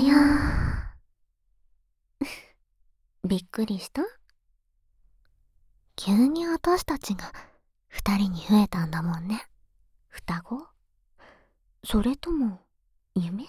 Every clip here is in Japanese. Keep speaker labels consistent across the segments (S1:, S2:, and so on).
S1: よー。びっくりした？急に私たちが二人に増えたんだもんね。双子？それとも夢？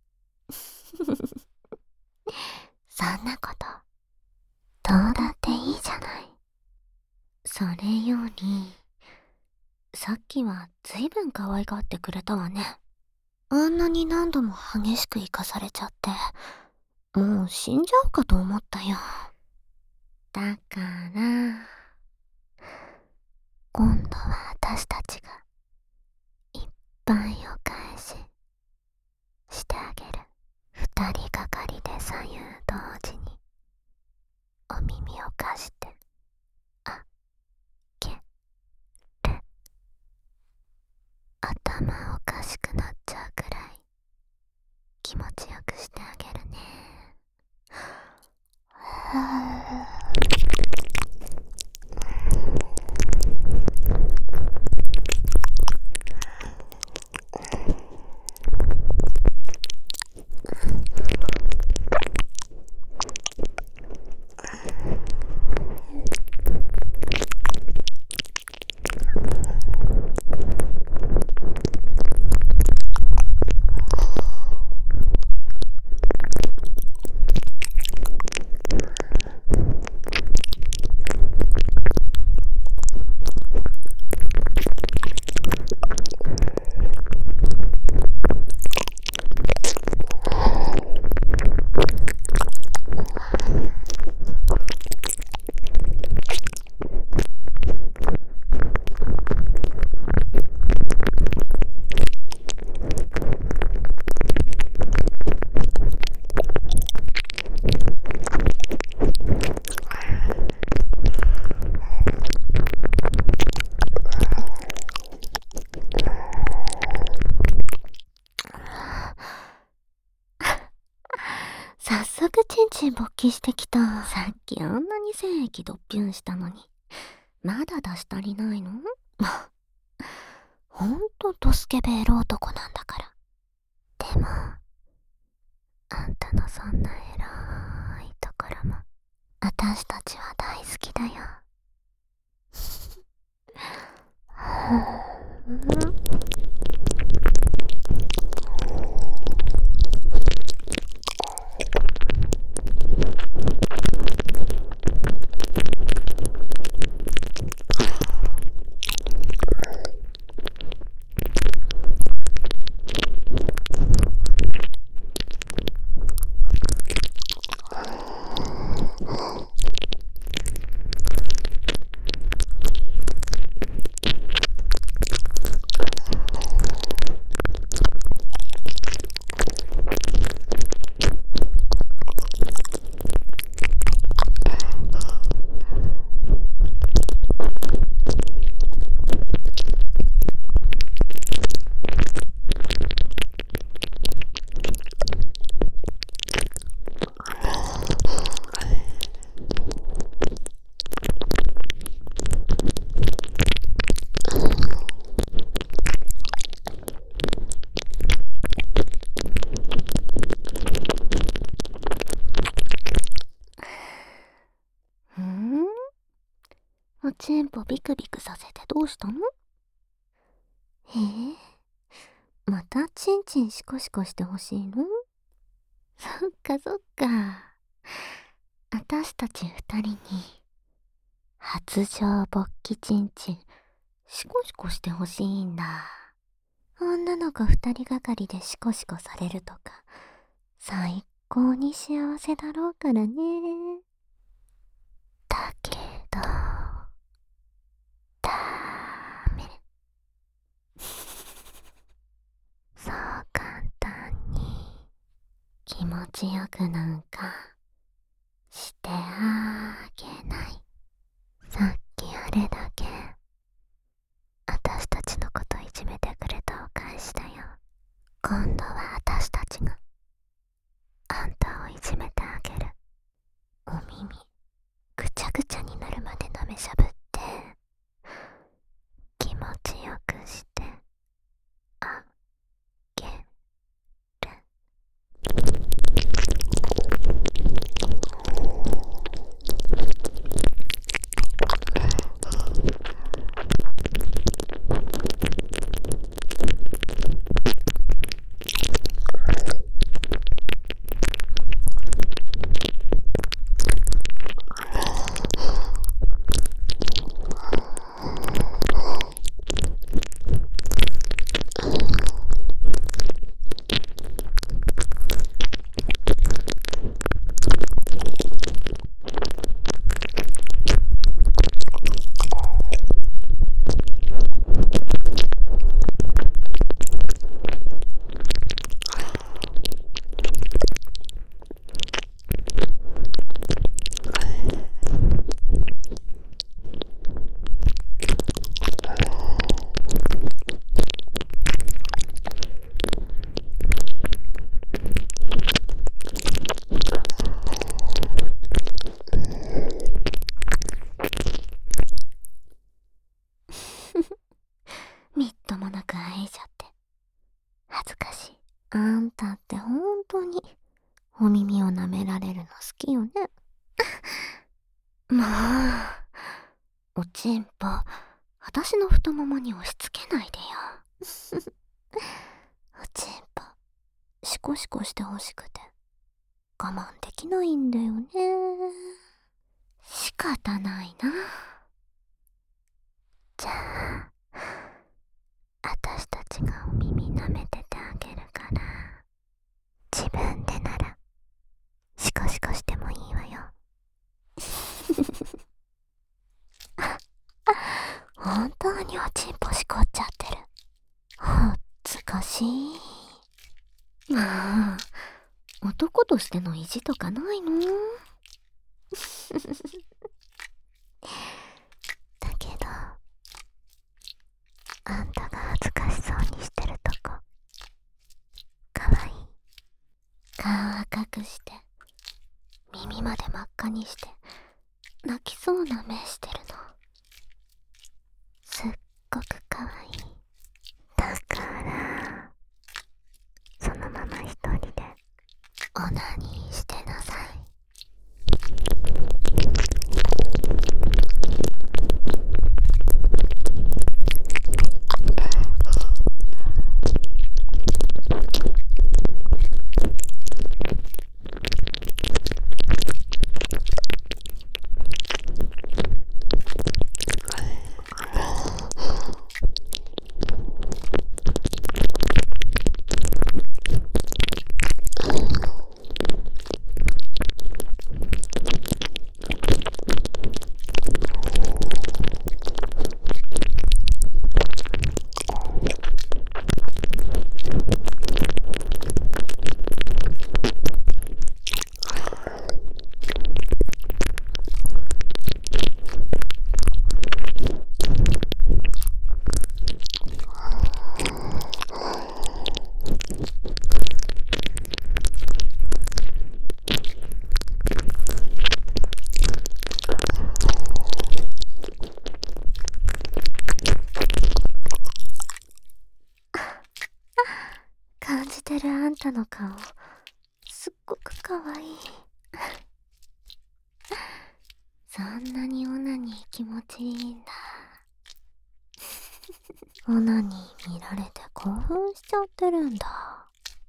S1: そんなことどうだっていいじゃない。それよりさっきはずいぶん可愛がってくれたわね。あんなに何度も激しく生かされちゃってもう死んじゃうかと思ったよ。だから今度は私たちがいっぱいお返ししてあげる。二人がかりで左右同時にお耳を貸してあげる。頭おかしくなっちゃうくらい気持ちよくしてあげるね。早速チンチン勃起してきた。さっきあんなに精液ドッピュンしたのにまだ出し足りないの？ほんとドスケベエロ男なんだから。でもあんたのそんなエロいところも私たちは大好きだよ。おちんぽビクビクさせてどうしたの？またチンチンシコシコしてほしいの？そっかそっか。私たち二人に発情勃起チンチンシコシコしてほしいんだ。女の子二人がかりでシコシコされるとか最高に幸せだろうからね。だけどダメ。そう簡単に気持ちよくなんかしてあげない。さっきあれだけ私たちのこといじめてくれたお返しだよ。今度は私たちがあんたをいじめてあげる。お耳ぐちゃぐちゃになるまで舐めしゃぶって気持ちよくしてあげる。 あんたってほんとにお耳を舐められるの好きよね。もう、おちんぽ、私の太ももに押し付けないでよ。おちんぽ、シコシコしてほしくて我慢できないんだよね。仕方ないな。じゃあ、私たちがお耳舐めててあげるから、自分でならシコシコしてもいいわよ。本当におちんぽしこっちゃってる。恥ずかしい。まあ、男としての意地とかないの？だけど、あんたが恥ずかしそうにしてるとこ、かわいい。顔赤くして、耳まで真っ赤にして、泣きそうな目してるの。すっごくかわいい。だから、そのまま一人でオナニーしてなさい。感じてるあんたの顔、すっごくかわいい。そんなにオナニー気持ちいいんだ。オナニー見られて興奮しちゃってるんだ。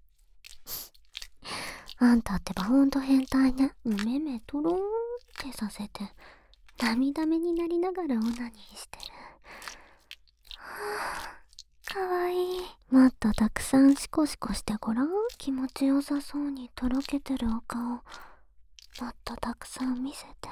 S1: あんたってばほんと変態ね。お目目とろーんってさせて、涙目になりながらオナニーしてる。はぁ、かわいい。もっとたくさんシコシコしてごらん。気持ちよさそうにとろけてるお顔、もっとたくさん見せて。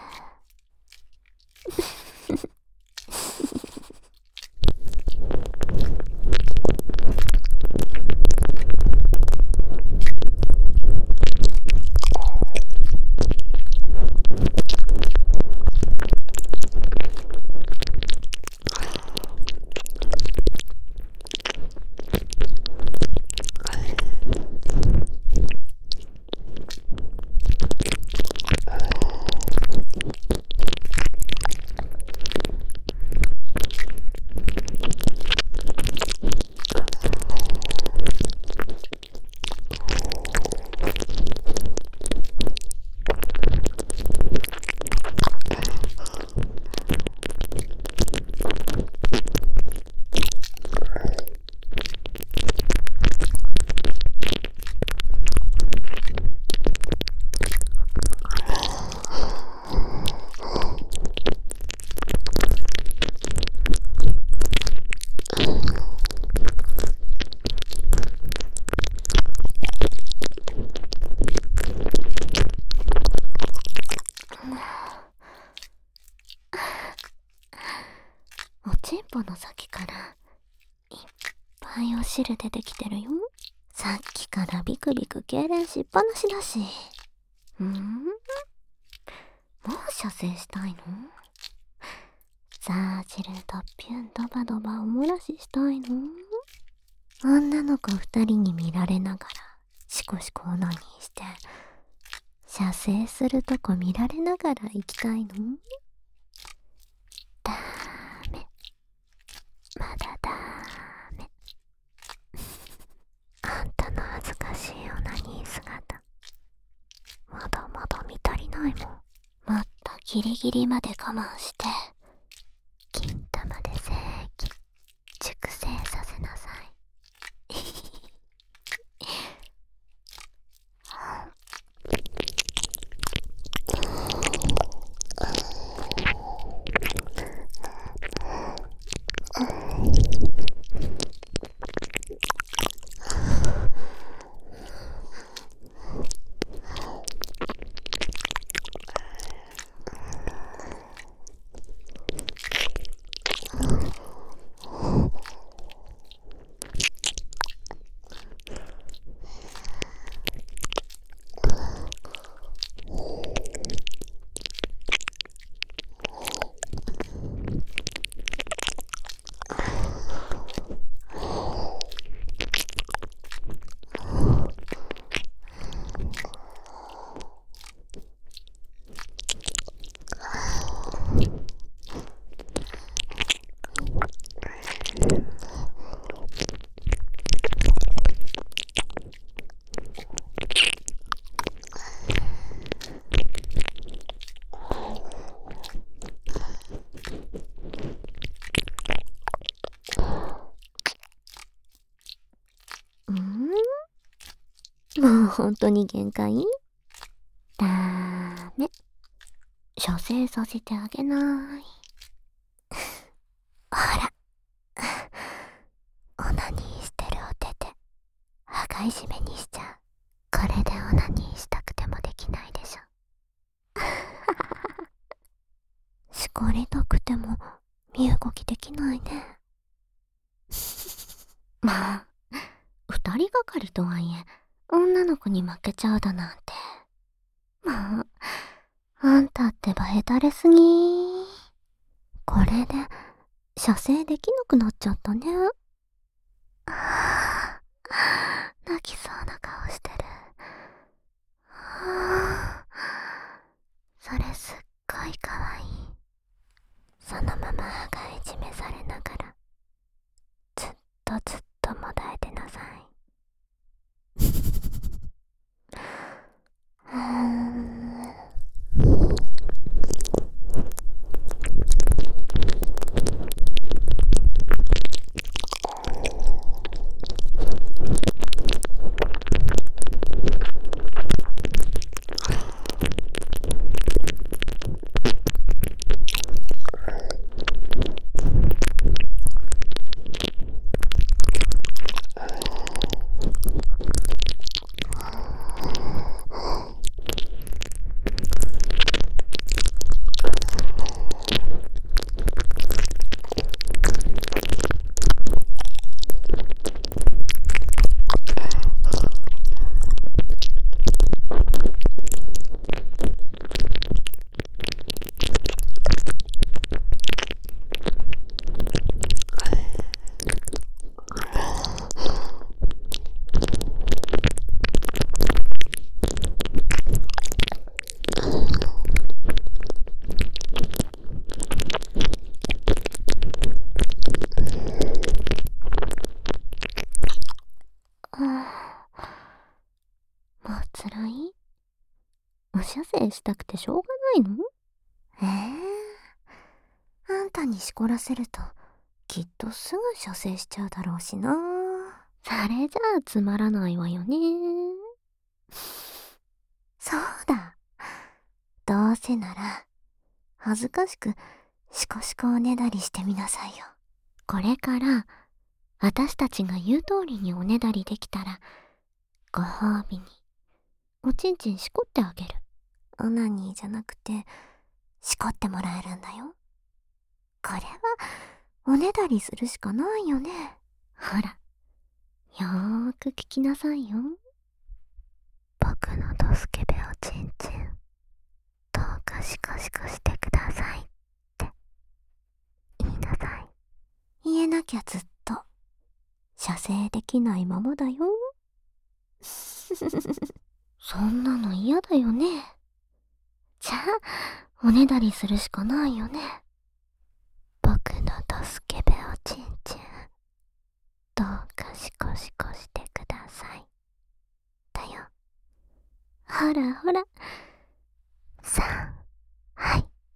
S1: おちんぽの先からいっぱいお汁出てきてるよ。さっきからビクビク痙攣しっぱなしだし。もう射精したいの？さあ汁とピュンドバドバおもらししたいの？女の子二人に見られながらシコシコオナニーして射精するとこ見られながら行きたいの？ダメ、まだダメ。あんたの恥ずかギリギリまで我慢して金玉で正規熟成させなさい。もう本当に限界？ダメ。射精させてあげない。ほら。オナニーしてるお手で、羽交い締めにしちゃう。これでオナニーしたくてもできないでしょ。しこりたくても、身動きできないね。まあ、二人がかりとはいえ、女の子に負けちゃうだなんて。まあ、あんたってバヘタレすぎ。これで、射精できなくなっちゃったね。泣きそうな顔してる。それすっごいかわいい。そのまま羽交い締めされながら、ずっとずっともだえてなさい。もう辛い？お射精したくてしょうがないの？あんたにしこらせると、きっとすぐ射精しちゃうだろうしな。それじゃあつまらないわよね。そうだ。どうせなら、恥ずかしくシコシコおねだりしてみなさいよ。これから、私たちが言う通りにおねだりできたら、ご褒美に、おちんちんしこってあげる。オナニーじゃなくて、しこってもらえるんだよ。これは、おねだりするしかないよね。ほら、よーく聞きなさいよ。僕のドスケベおちんちん、どうかシコシコしてくださいって、言いなさい。言えなきゃずっと、射精できないままだよ。そんなの嫌だよね。じゃあ、おねだりするしかないよね。僕のドスケベおちんちん、どうかシコシコしてください。だよ。ほらほら。さあ、はい。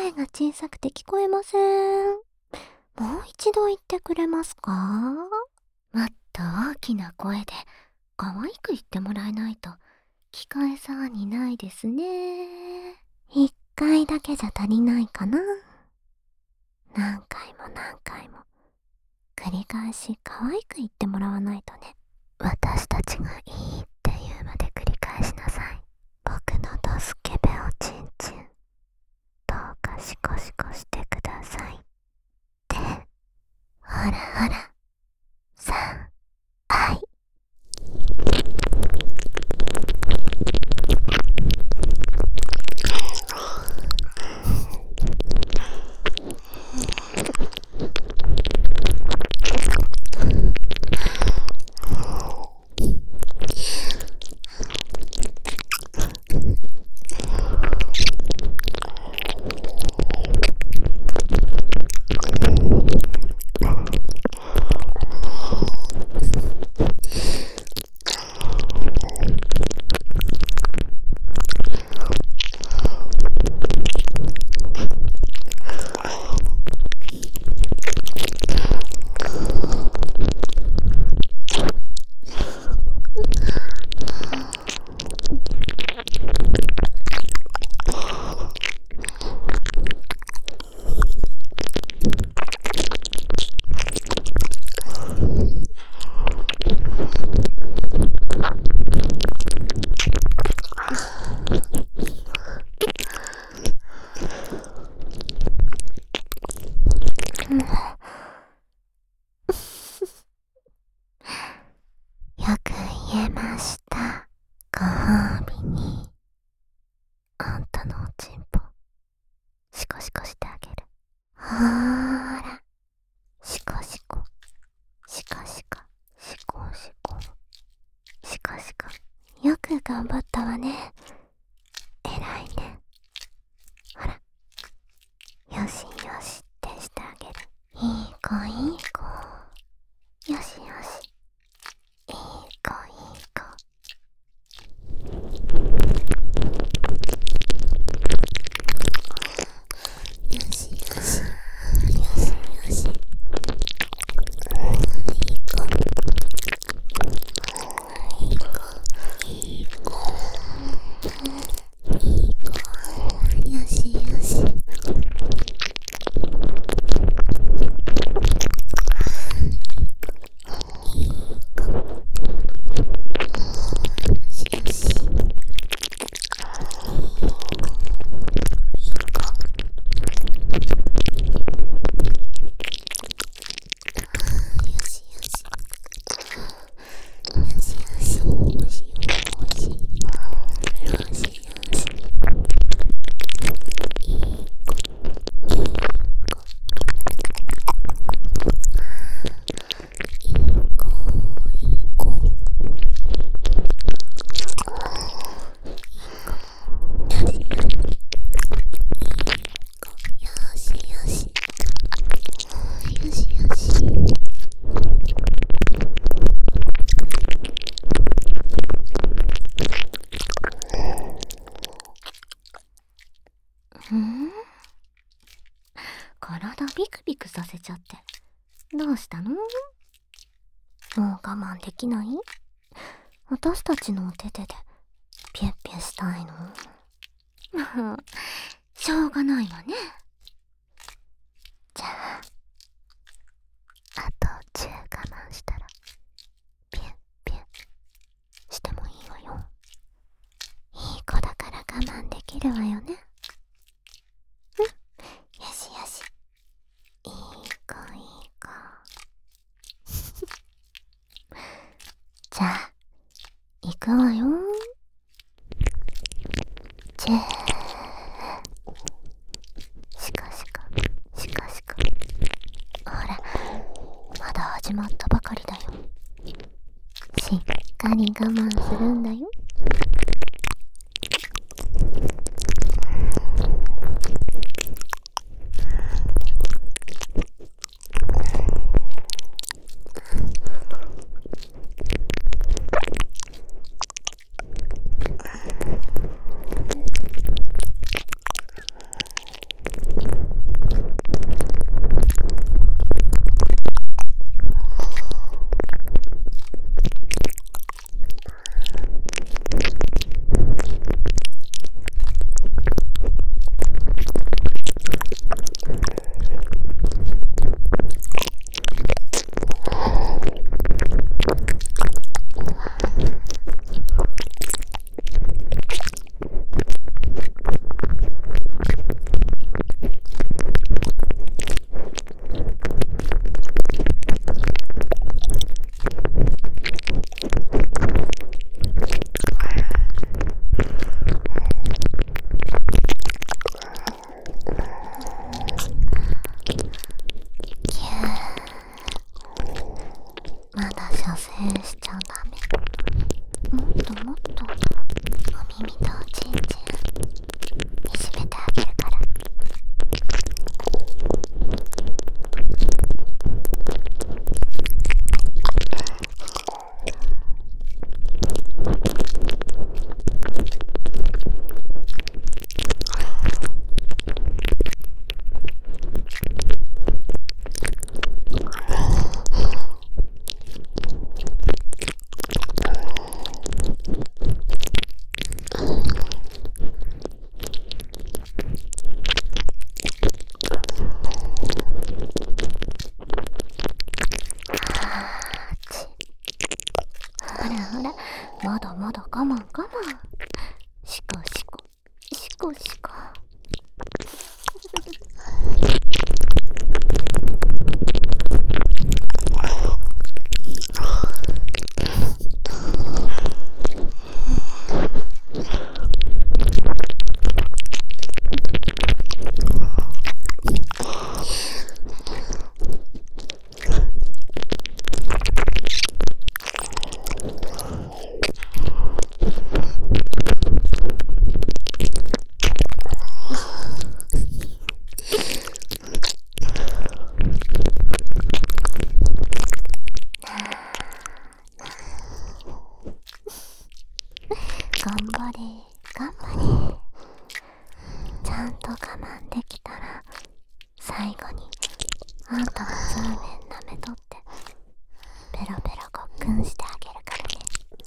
S1: 声が小さくて聞こえません。もう一度言ってくれますか？もっと大きな声で可愛く言ってもらえないと聞こえそうにないですね。一回だけじゃ足りないかな。何回も何回も繰り返し可愛く言ってもらわないとね。私たちがいいって言うまで繰り返しなさい。僕のドスケベおちんちん、どうかシコシコしてくださいって。ほらほら、さあ、はい。よく言えました。ご褒美にあんたのおちんぽシコシコしてあげる。ほーら、シコシコシコシコシコシコシコシコ。よく頑張ったわね。えらいね。ほら、よしよしってしてあげる。いい子いい子。よしよし、いい子いい子。よしよし、よしよし、いい子いい子いい子いい子、よしよし。体ビクビクさせちゃって。どうしたの？もう我慢できない？私たちのお手手でピュッピュしたいの？まあ、しょうがないわね。じゃあ、あと10我慢したらピュッピュッしてもいいわよ。いい子だから我慢できるわよね。よしよし、いい子いい子。じゃあ行くわよ。チェーシカシカシカシカ。ほら、まだ始まったばかりだよ。しっかり我慢するんだよ。 こしこ。頑張れ頑張れ。ちゃんと我慢できたら最後にあんたのそうめん舐めとってペロペロごっくんしてあげるからね。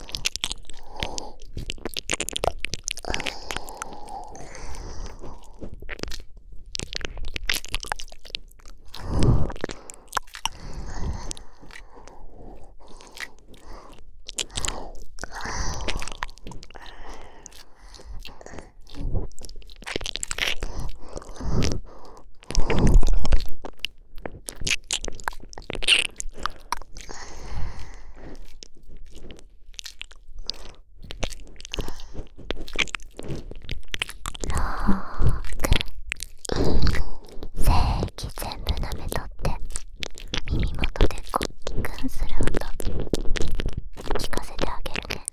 S1: 正規全部舐めとって耳元でごっくんする音聞かせてあげるね。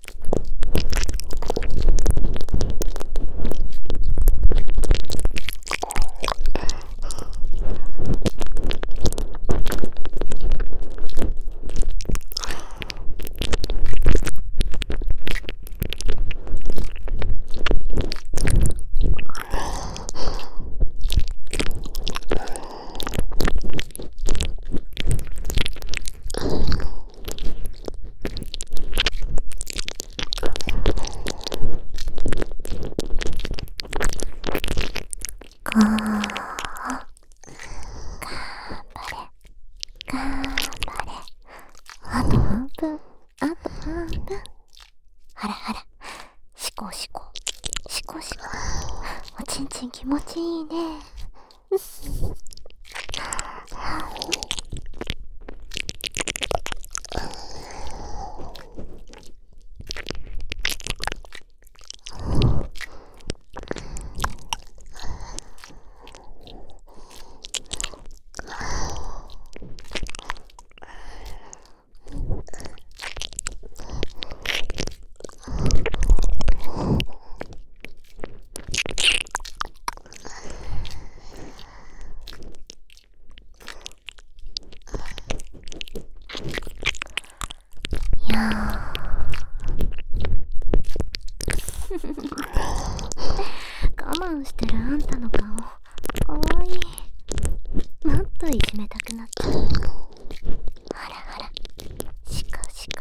S1: 頑張れ。あと半分。ほらほら。しこしこ。おちんちん気持ちいいね。いや我慢してるあんたの顔かわいい。もっといじめたくなった。ほらほら。しこ。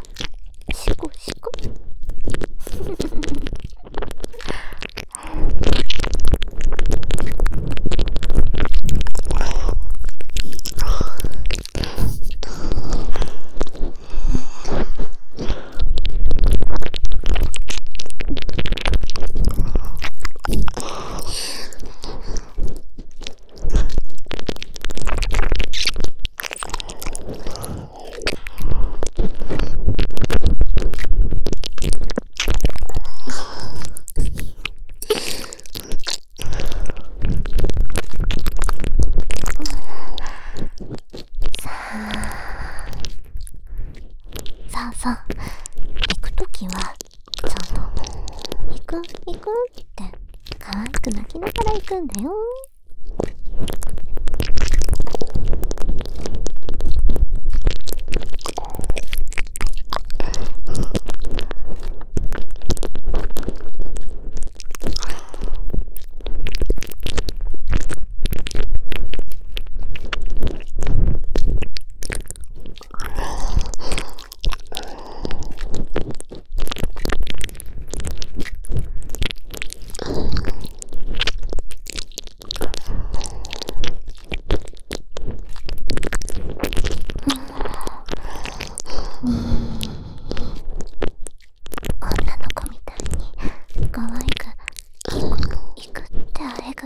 S1: そう行くときはちゃんと行くって可愛く泣きながら行くんだよ。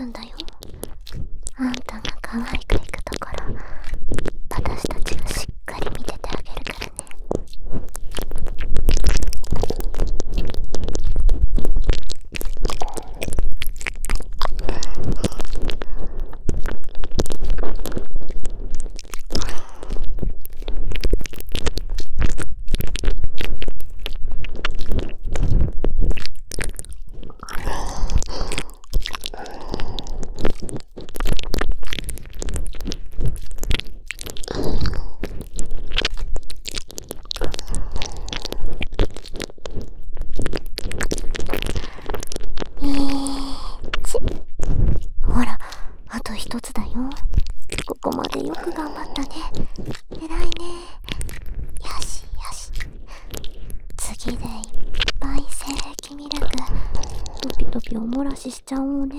S1: 分だよ。あんたが可愛くいくところ、私たちがしっかり見ててあげるからね。ほら、あと一つだよ。ここまでよく頑張ったね。偉いね。よしよし。次でいっぱい精液ミルク、ドピドピおもらししちゃおうね。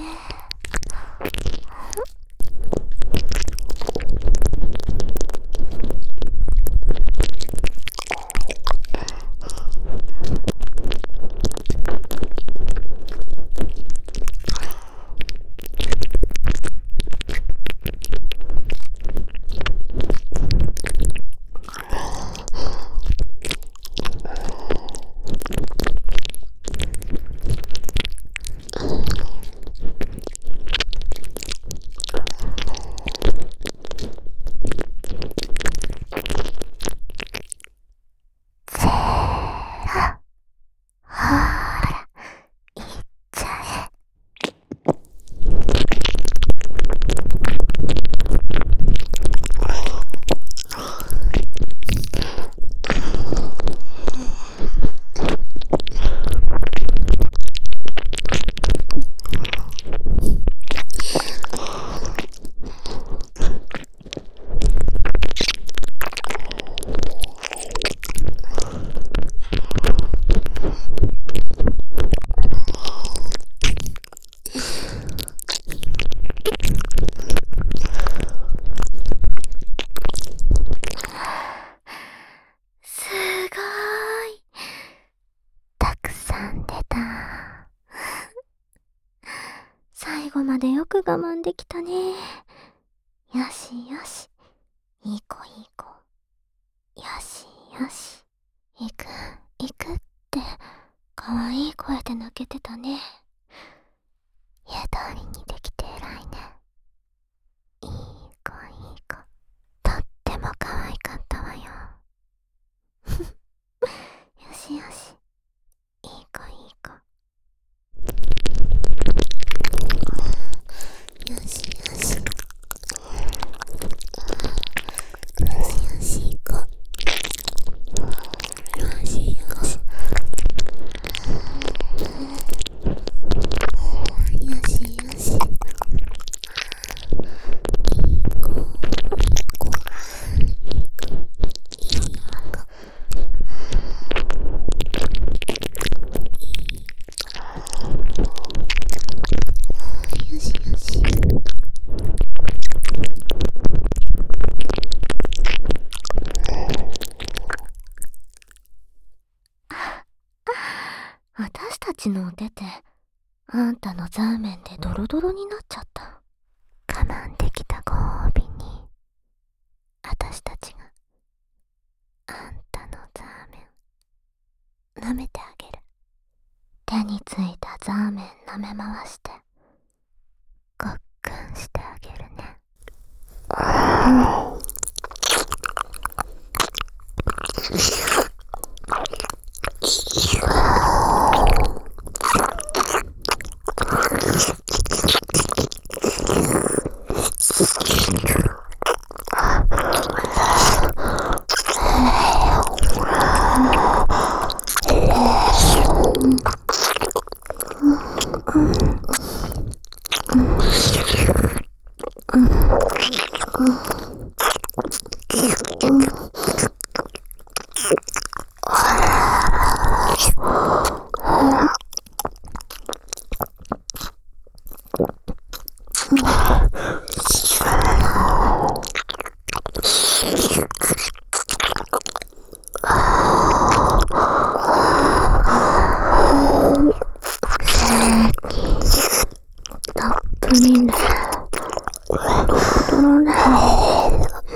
S1: 最後までよく我慢できたね。よしよし。いい子いい子。よしよし。行く行くって可愛い声で泣けてたね。言う通りにできて偉いね。いい子いい子。とっても可愛かったわよ。よしよし。いい子いい子。よしよし。よしよしいこう。よしよし。よしよし。いい子いい子。いい子。よしよし。私たちのお手て、あんたのザーメンでドロドロになっちゃった。我慢できたご褒美に、私たちがあんたのザーメン舐めてあげる。手についたザーメン舐め回してごっくんしてあげるね。たっぷいいんだよ。ドロドロだよ。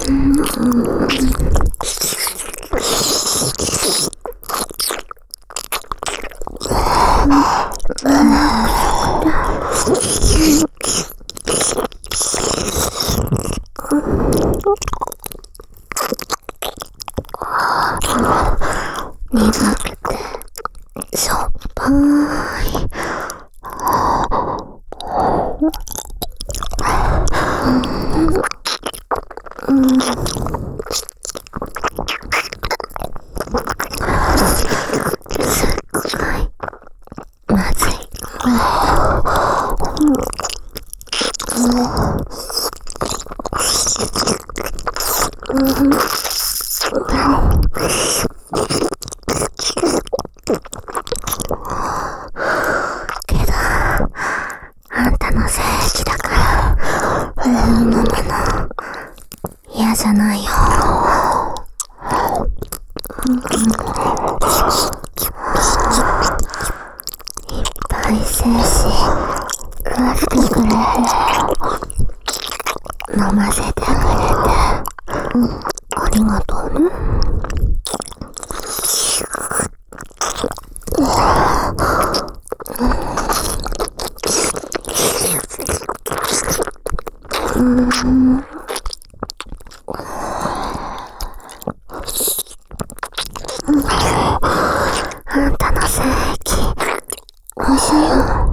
S1: 苦くてしょっぱい。すっごいまずい。けどあんたの精液だから飲むの嫌じゃないよ。いっぱい精子出してくれて飲ませてくれてありがとうね。あんたの精液おいしいよ。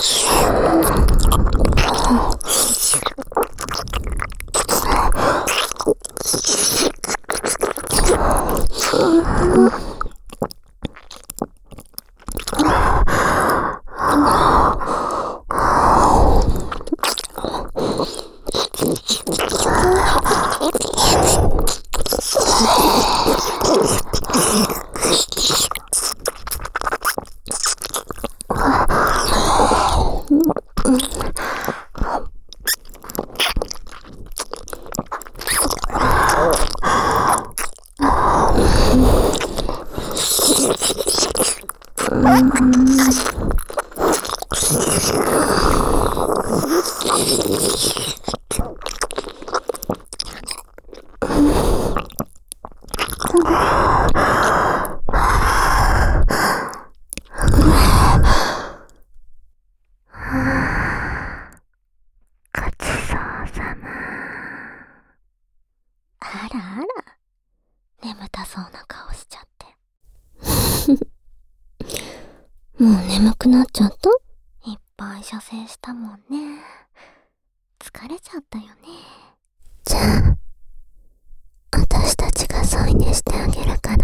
S1: ごちそうさま。あらあら、眠たそうな顔しちゃって。もう眠くなっちゃった？いっぱい射精したもんね。疲れちゃったよね。じゃあ、私たちが添い寝してあげるから